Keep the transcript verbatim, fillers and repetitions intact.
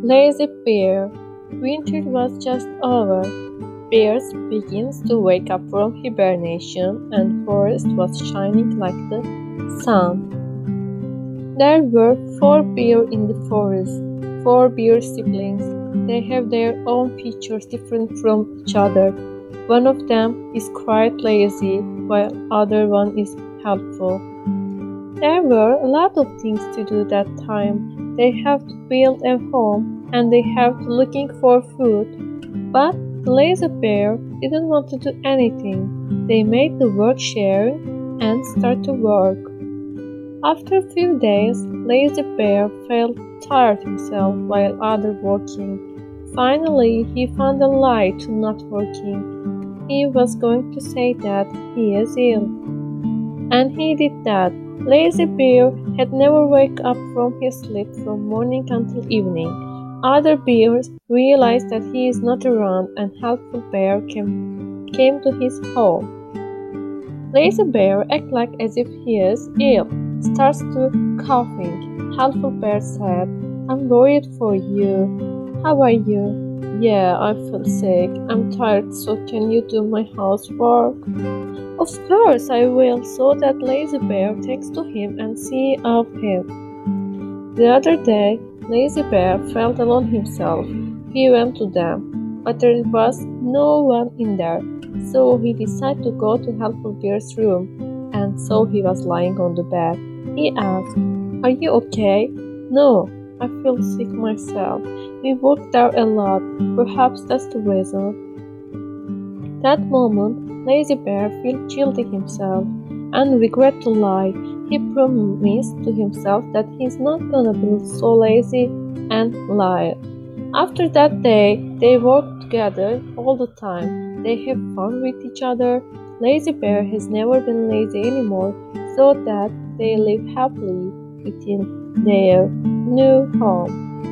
Lazy Bear. Winter was just over. Bears begins to wake up from hibernation and forest was shining like the sun. There were four bears in the forest, four bear siblings. They have their own features different from each other. One of them is quite lazy, while other one is helpful. There were a lot of things to do that time. They have to build a home and they have to looking for food. But the lazy bear didn't want to do anything. They made the work sharing and start to work. After a few days, Lazy Bear felt tired himself while other working. Finally, he found a lie to not working. He was going to say that he is ill. And he did that. Lazy Bear had never wake up from his sleep from morning until evening. Other bears realized that he is not around and Helpful Bear came, came to his home. Lazy Bear acts like as if he is ill, starts to coughing. Helpful Bear said, I'm worried for you. How are you? Yeah, I feel sick. I'm tired, so can you do my housework? Of course I will, so that Lazy Bear takes to him and see of him. The other day, Lazy Bear felt alone himself. He went to them, but there was no one in there. So he decided to go to Helpful Bear's room, and so he was lying on the bed. He asked, Are you okay? No, I feel sick myself. We worked there a lot. Perhaps that's the reason. That moment, Lazy Bear felt guilty himself and regret to lie. He promised to himself that he's not gonna be so lazy and lie. After that day, they work together all the time. They have fun with each other. Lazy Bear has never been lazy anymore, so that they live happily within their new home.